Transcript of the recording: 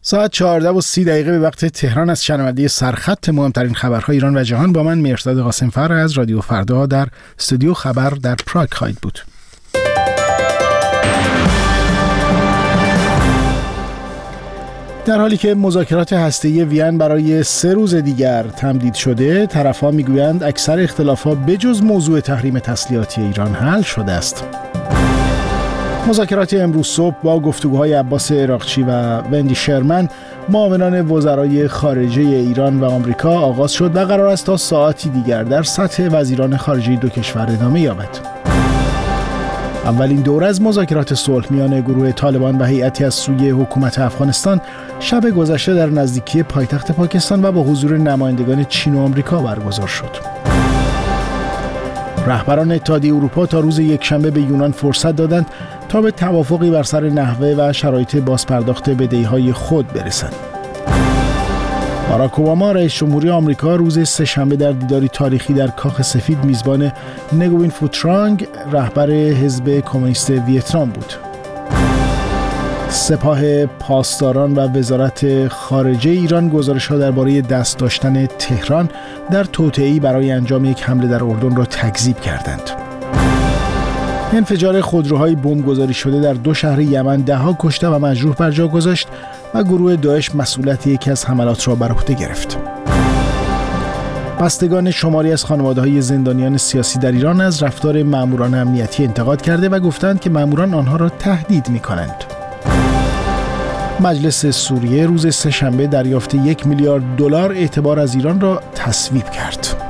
ساعت 14:30 به وقت تهران از شنونده سرخط مهمترین خبرهای ایران و جهان با من مهرداد قاسم‌فر از رادیو فردا در استودیو خبر در پراگ خواهید بود. در حالی که مذاکرات هسته‌ای وین برای 3 روز دیگر تمدید شده، طرف‌ها می‌گویند اکثر اختلافات بجز موضوع تحریم تسلیحاتی ایران حل شده است. مذاکرات امروز صبح با گفتگوهای عباس عراقچی و وندی شرمن، معاونان وزرای خارجه ایران و آمریکا آغاز شد و قرار است تا ساعتی دیگر در سطح وزیران خارجه دو کشور ادامه یابد. اولین دوره از مذاکرات صلح میان گروه طالبان و هیئتی از سوی حکومت افغانستان شب گذشته در نزدیکی پایتخت پاکستان و با حضور نمایندگان چین و آمریکا برگزار شد. رهبران اتحادیه اروپا تا روز یکشنبه به یونان فرصت دادند تا به توافقی بر سر نحوه و شرایط بازپرداخت بدهی‌های خود برسند. باراک اوباما رئیس جمهوری آمریکا روز سه‌شنبه در دیداری تاریخی در کاخ سفید میزبان نگوین فوترانگ، رهبر حزب کمونیست ویتنام بود. سپاه پاسداران و وزارت خارجه ایران گزارش‌ها درباره دست داشتن تهران در توطئه‌ای برای انجام یک حمله در اردن را تکذیب کردند. انفجار خودروهای بمبگذاری شده در 2 شهر یمن 10 کشته و مجروح بر جا گذاشت و گروه داعش مسئولیت یکی از حملات را بر عهده گرفت. بستگان شماری از خانواده‌های زندانیان سیاسی در ایران از رفتار ماموران امنیتی انتقاد کرده و گفتند که ماموران آنها را تهدید می‌کنند. مجلس سوریه روز سه‌شنبه دریافت $1 میلیارد اعتبار از ایران را تصویب کرد.